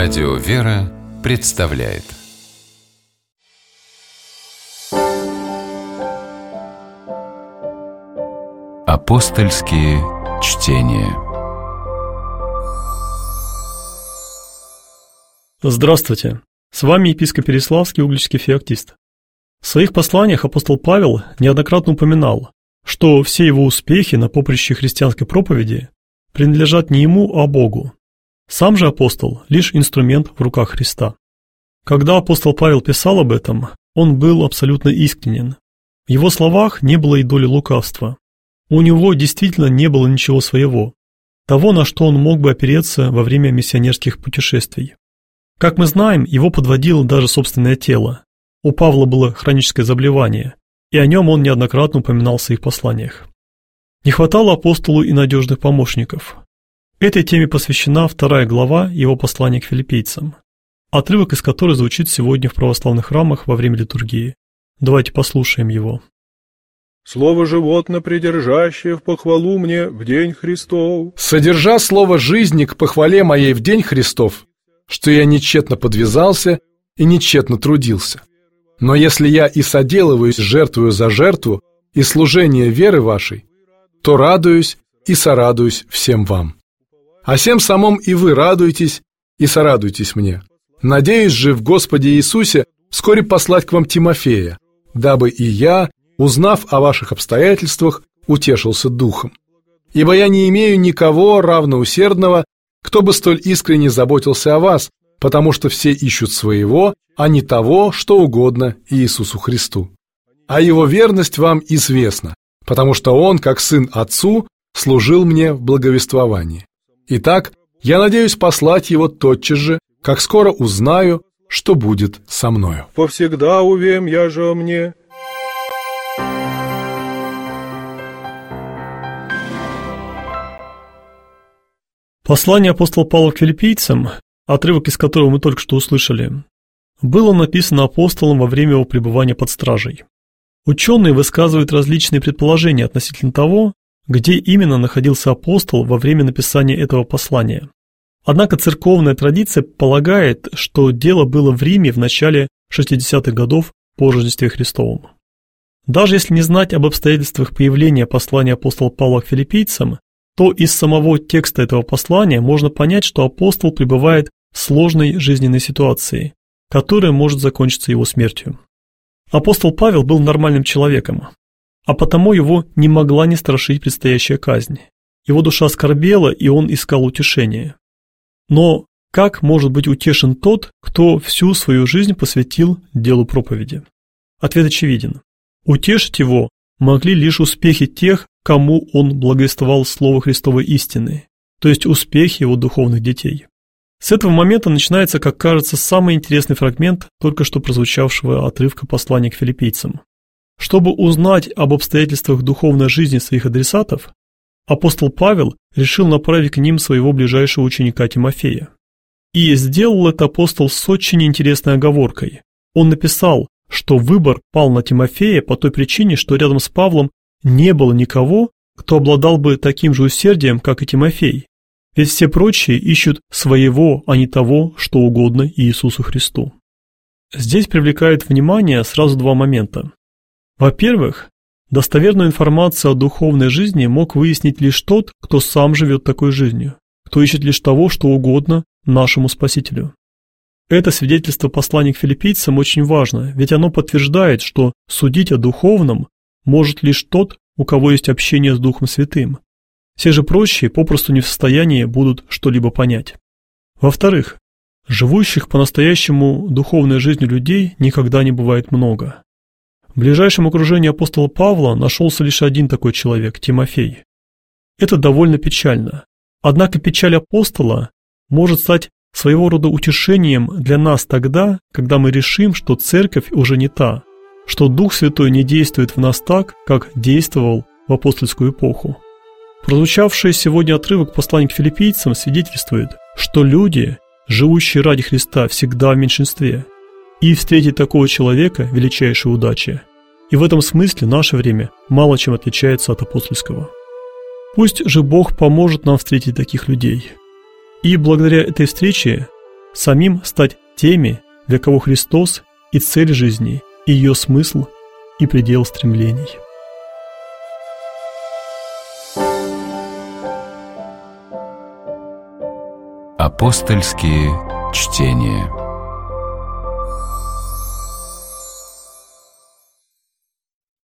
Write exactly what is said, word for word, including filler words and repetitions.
Радио «Вера» представляет Апостольские чтения. Здравствуйте! С вами епископ Переславский, угличский феоктист. В своих посланиях апостол Павел неоднократно упоминал, что все его успехи на поприще христианской проповеди принадлежат не ему, а Богу. Сам же апостол – лишь инструмент в руках Христа. Когда апостол Павел писал об этом, он был абсолютно искренен. В его словах не было и доли лукавства. У него действительно не было ничего своего, того, на что он мог бы опереться во время миссионерских путешествий. Как мы знаем, его подводило даже собственное тело. У Павла было хроническое заболевание, и о нем он неоднократно упоминал в своих посланиях. Не хватало апостолу и надежных помощников. Этой теме посвящена вторая глава его послания к филиппийцам, отрывок из которой звучит сегодня в православных храмах во время литургии. Давайте послушаем его. «Слово животно придержащее в похвалу мне в день Христов. Содержа слово жизни к похвале моей в день Христов, что я нечетно подвязался и нечетно трудился. Но если я и соделываюсь жертвую за жертву и служение веры вашей, то радуюсь и сорадуюсь всем вам. А всем самом и вы радуетесь и сорадуйтесь мне. Надеюсь же в Господе Иисусе вскоре послать к вам Тимофея, дабы и я, узнав о ваших обстоятельствах, утешился духом. Ибо я не имею никого равноусердного, кто бы столь искренне заботился о вас, потому что все ищут своего, а не того, что угодно Иисусу Христу. А его верность вам известна, потому что он, как сын отцу, служил мне в благовествовании. Итак, я надеюсь послать его тотчас же, как скоро узнаю, что будет со мною. Повсегда увем я же о мне». Послание апостола Павла к филиппийцам, отрывок из которого мы только что услышали, было написано апостолом во время его пребывания под стражей. Ученые высказывают различные предположения относительно того, где именно находился апостол во время написания этого послания. Однако церковная традиция полагает, что дело было в Риме в начале шестидесятых годов по Рождестве Христовом. Даже если не знать об обстоятельствах появления послания апостола Павла к филиппийцам, то из самого текста этого послания можно понять, что апостол пребывает в сложной жизненной ситуации, которая может закончиться его смертью. Апостол Павел был нормальным человеком, а потому его не могла не страшить предстоящая казнь. Его душа скорбела, и он искал утешения. Но как может быть утешен тот, кто всю свою жизнь посвятил делу проповеди? Ответ очевиден. Утешить его могли лишь успехи тех, кому он благовествовал слово Христовой истины, то есть успехи его духовных детей. С этого момента начинается, как кажется, самый интересный фрагмент только что прозвучавшего отрывка послания к филиппийцам. Чтобы узнать об обстоятельствах духовной жизни своих адресатов, апостол Павел решил направить к ним своего ближайшего ученика Тимофея. И сделал это апостол с очень интересной оговоркой. Он написал, что выбор пал на Тимофея по той причине, что рядом с Павлом не было никого, кто обладал бы таким же усердием, как и Тимофей. Ведь все прочие ищут своего, а не того, что угодно Иисусу Христу. Здесь привлекает внимание сразу два момента. Во-первых, достоверную информацию о духовной жизни мог выяснить лишь тот, кто сам живет такой жизнью, кто ищет лишь того, что угодно нашему Спасителю. Это свидетельство послания к филиппийцам очень важно, ведь оно подтверждает, что судить о духовном может лишь тот, у кого есть общение с Духом Святым. Все же прочие попросту не в состоянии будут что-либо понять. Во-вторых, живущих по-настоящему духовной жизнью людей никогда не бывает много. В ближайшем окружении апостола Павла нашелся лишь один такой человек – Тимофей. Это довольно печально. Однако печаль апостола может стать своего рода утешением для нас тогда, когда мы решим, что церковь уже не та, что Дух Святой не действует в нас так, как действовал в апостольскую эпоху. Прозвучавший сегодня отрывок послания к филиппийцам свидетельствует, что люди, живущие ради Христа, всегда в меньшинстве, и встретить такого человека – величайшая удача. И в этом смысле наше время мало чем отличается от апостольского. Пусть же Бог поможет нам встретить таких людей. И благодаря этой встрече самим стать теми, для кого Христос и цель жизни, и ее смысл, и предел стремлений. Апостольские чтения.